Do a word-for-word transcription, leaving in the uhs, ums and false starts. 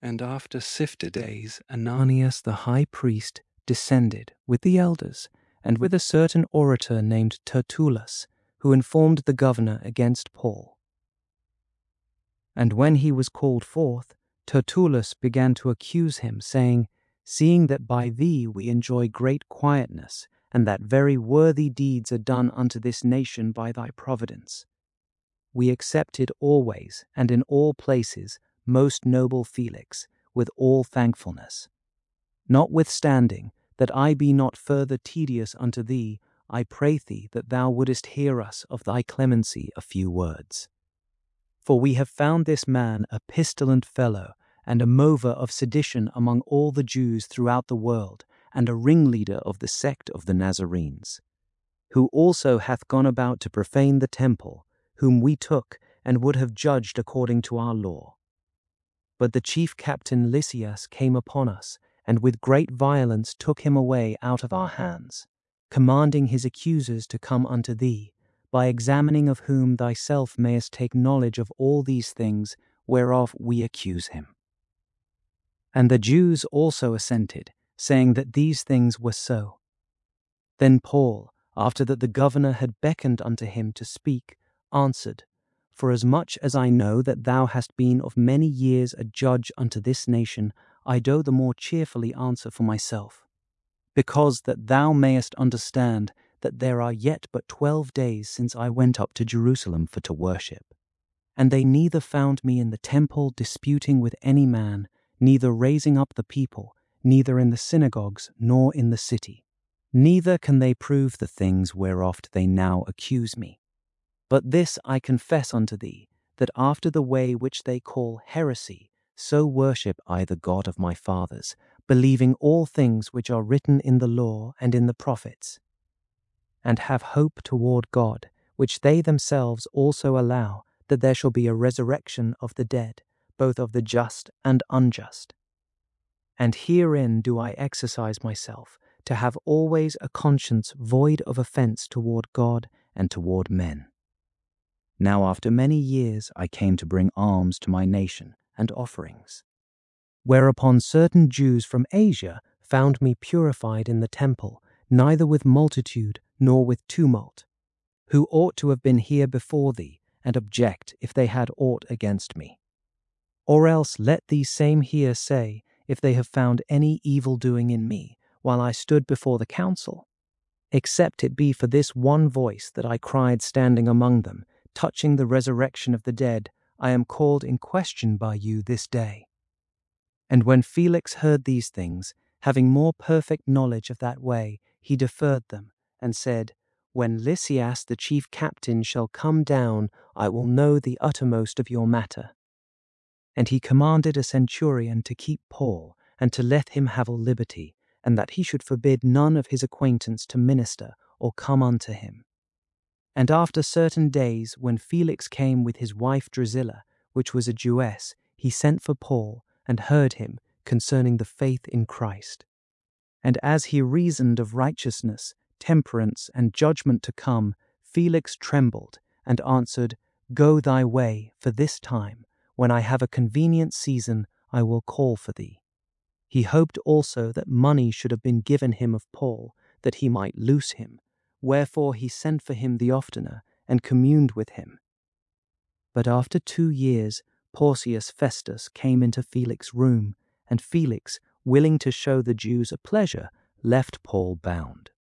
And after sifter days, Ananias the high priest descended with the elders and with a certain orator named Tertullus, who informed the governor against Paul. And when he was called forth, Tertullus began to accuse him, saying, "Seeing that by thee we enjoy great quietness, and that very worthy deeds are done unto this nation by thy providence, we accepted always and in all places, most noble Felix, with all thankfulness. Notwithstanding, that I be not further tedious unto thee, I pray thee that thou wouldest hear us of thy clemency a few words. For we have found this man a pestilent fellow, and a mover of sedition among all the Jews throughout the world, and a ringleader of the sect of the Nazarenes, who also hath gone about to profane the temple, whom we took and would have judged according to our law. But the chief captain Lysias came upon us, and with great violence took him away out of our hands, commanding his accusers to come unto thee, by examining of whom thyself mayest take knowledge of all these things whereof we accuse him. And the Jews also assented, saying that these things were so. Then Paul, after that the governor had beckoned unto him to speak, answered, Forasmuch as I know that thou hast been of many years a judge unto this nation, I do the more cheerfully answer for myself, because that thou mayest understand that there are yet but twelve days since I went up to Jerusalem for to worship. And they neither found me in the temple disputing with any man, neither raising up the people, neither in the synagogues, nor in the city. Neither can they prove the things whereof they now accuse me. But this I confess unto thee, that after the way which they call heresy, so worship I the God of my fathers, believing all things which are written in the law and in the prophets, and have hope toward God, which they themselves also allow, that there shall be a resurrection of the dead, both of the just and unjust. And herein do I exercise myself, to have always a conscience void of offence toward God and toward men. Now after many years I came to bring alms to my nation and offerings. Whereupon certain Jews from Asia found me purified in the temple, neither with multitude nor with tumult, who ought to have been here before thee, and object if they had aught against me. Or else let these same here say, if they have found any evil doing in me, while I stood before the council, except it be for this one voice that I cried standing among them, touching the resurrection of the dead, I am called in question by you this day. And when Felix heard these things, having more perfect knowledge of that way, he deferred them, and said, When Lysias the chief captain shall come down, I will know the uttermost of your matter. And he commanded a centurion to keep Paul, and to let him have all liberty, and that he should forbid none of his acquaintance to minister or come unto him. And after certain days, when Felix came with his wife Drusilla, which was a Jewess, he sent for Paul, and heard him concerning the faith in Christ. And as he reasoned of righteousness, temperance, and judgment to come, Felix trembled, and answered, Go thy way, for this time, when I have a convenient season, I will call for thee. He hoped also that money should have been given him of Paul, that he might loose him, wherefore he sent for him the oftener, and communed with him. But after two years, Porcius Festus came into Felix's room, and Felix, willing to show the Jews a pleasure, left Paul bound.